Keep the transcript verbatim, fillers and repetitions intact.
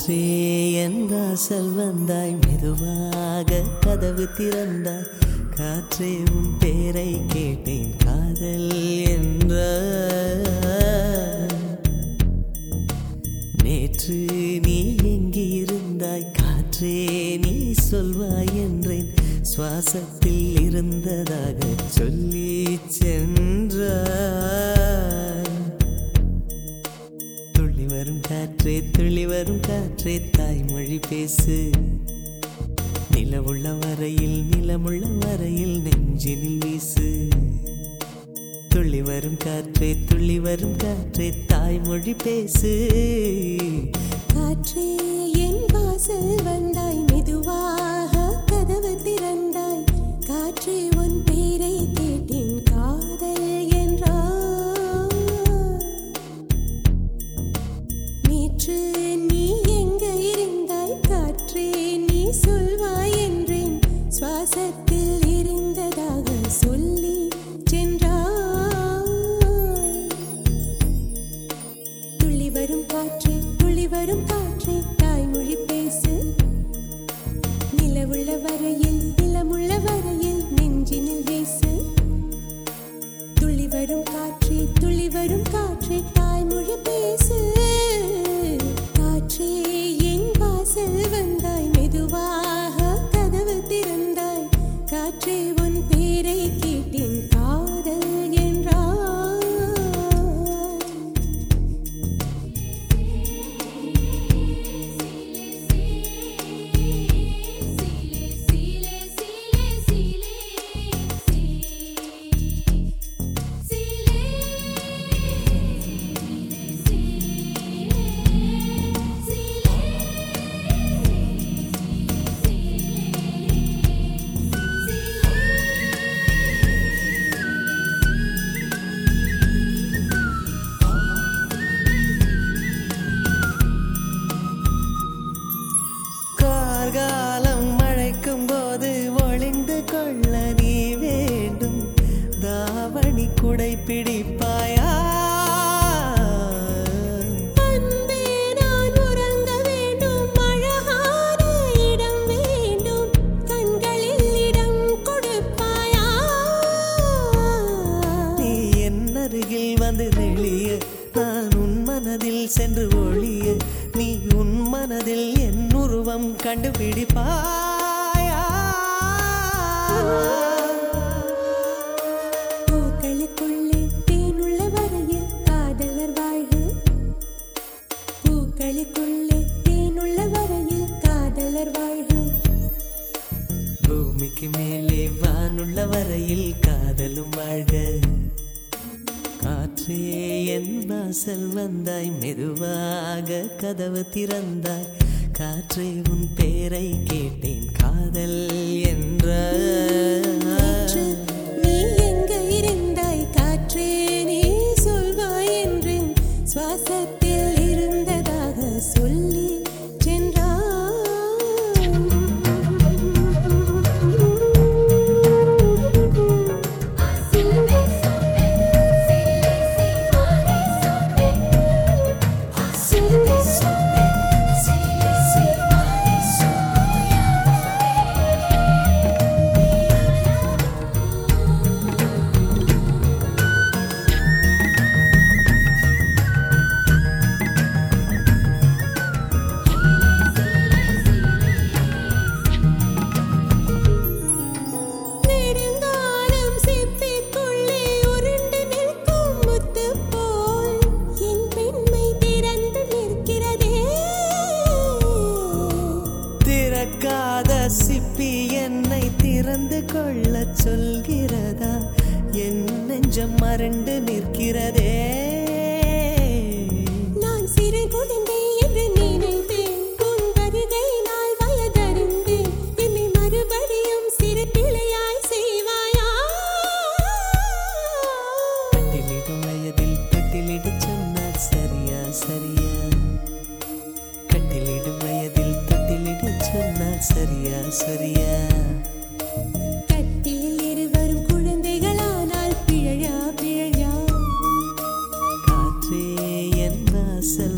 காற்றே என் வாசல் வந்தாய், மெதுவாக கதவு திறந்தாய். காற்றே உன் பேரை கேட்டேன், காதல் என்ற. நேற்று நீ எங்கிருந்தாய், காற்றே நீ சொல்வாய் என்றேன். சுவாசத்தில் இருந்ததாக சொல்லி சென்றாய். துள்ளி வரும் காற்றே, துள்ளி வரும் காற்றே, தாய்மொழி பேசு. நிலவுள்ள வரையில், நிலமுள்ள வரையில் நெஞ்சினில் வீசு. துள்ளி வரும் காற்றே, துள்ளி வரும் காற்றே, தாய்மொழி பேசு. காற்றே என் வாசல் வந்தாய், மெதுவாக கதவு திறந்தாய். காற்றே உன் பேரை கேட்டேன், காதல் என்றாய். நேற்று நீ எங்க இருந்தாய், காற்றே நீ சொல்வாய் என்றேன். சுவாசத்தில் இருந்ததாக சொல்லி சென்றாய். துள்ளி வரும் காற்றே, துள்ளி வரும் காற்றே, தாய்மொழி பேசு. நிலவுள்ள வரையில், நிலமுள்ள வரையில் நெஞ்சினில் வீசு. துள்ளி வரும் காற்றே, துள்ளி வரும் காற்றே, தாய்மொழி பேசு. காற்றே என் வாசல் வந்தாய், மெதுவாக கதவு திறந்தாய். காற்றே உன் பேரை கேட்டேன், காதல் என்றாய். காலம் மழைக்கும் போது ஒளிந்து கொள்ள நீ வேண்டும். தாவணி குடை பிடிப்பாயா? அன்பே நான் உறங்க வேண்டும், அழகான இடம் வேண்டும். கண்களில் இடம் கொடுப்பாயா? நீ என் அருகில் வந்து நெளிய, நான் உன் மனதில் சென்று ஒளிய. நீ உன் மனதில் என் உருவம் கண்டுபிடிப்பாயா? பூக்களுக்குள்ளே தேனுள்ள வரையில் காதலர் வாழ்வு. பூக்களுக்குள்ளே தேனுள்ள வரையில் காதலர் வாழ்வு. பூமிக்கு மேலே வானுள்ள வரையில் காதலும் வாழ்க. காற்றே என் வாசல் வந்தாய், மெதுவாக கதவு திறந்தாய். காற்றே உன் பேரை கேட்டேன், காதல் என்ற. நேற்று நீ எங்க இருந்தாய், காற்றே நீ சொல்வாய் என்றேன். சுவாசத்தில் இருந்ததாக சொல்லி சென்றாய். நெடுங்காலம் சிப்பிக்குள்ளே உருண்டு நிற்கும் முத்து போல் என் பெண்மை திறந்து நிற்கிறதே. திறக்காத சிப்பி என்னை திறந்து கொள்ள சொல்கிறதா? என் நெஞ்சம் மறண்டு நிற்கிறதே. நான் சிறு குழந்தை என்று நினைத்தேன், உன் வருகையினால் வயதறிந்தேன். என்னை மறுபடியும் சிறு பிள்ளையாய் செய்வாயா? கட்டிலிடும் வயதில் தொட்டிலிட சொன்னால் சரியா சரியா? கட்டிலிடும் வயதில் தொட்டிலிட சொன்னால் சரியா சரியா? கட்டிலில் இருவரும் குழந்தைகளானால் பிழையா பிழையா? காற்றே என் வாசல்